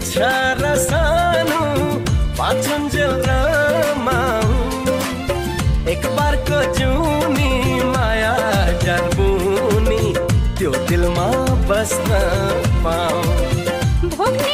छ र सानो बाँचुन्जेल रमाऊ एक बारको जुनी माया जर्बुनी त्यो दिलमा बस्न पाऊ भोग्ने